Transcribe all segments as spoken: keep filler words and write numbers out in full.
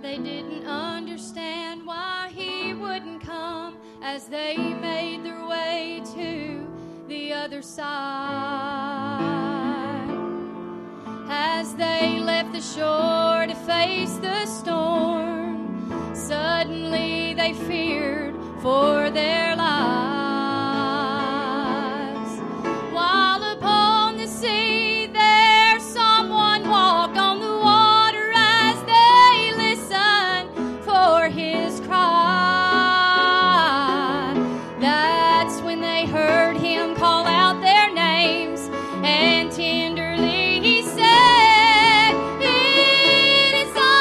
They didn't understand why he wouldn't come as they made their way to the other side. As they left the shore to face the storm, suddenly they feared for their lives. While upon the sea there someone walked on the water as they listened for his cry. That's when they heard him call out their names, and tenderly he said, "It is I."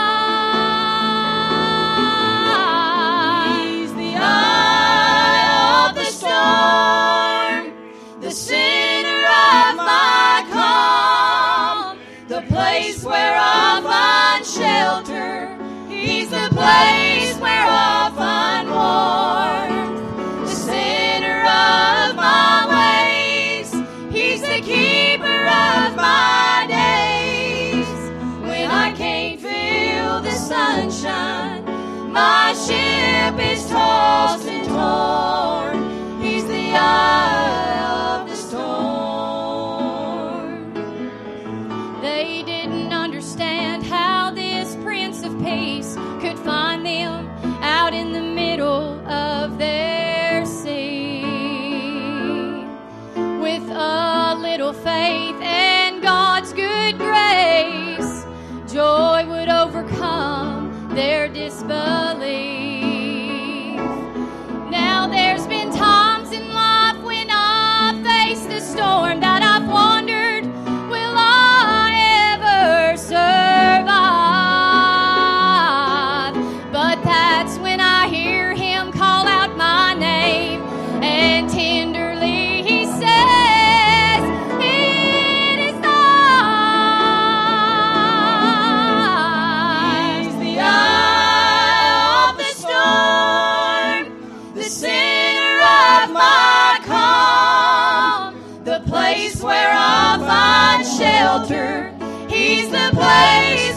He's the eye of the storm, the center of my calm, the place where I find shelter. He's the place where I find warmth, the center of my ways. He's the keeper of my days. When I can't feel the sunshine, my ship is tossed and torn. He's the eye of the storm. They didn't understand how this Prince of Peace could find them out in the middle of their sea. With a little faith and God's good grace, joy would overcome their disbelief. Now there's been times in life when I've faced a storm that I've wondered, will I ever survive? But that's when I hear him call out my name, and tenderly he says, "It is I." He's the eye of the storm, the center of my calm, the place where I find shelter. He's the place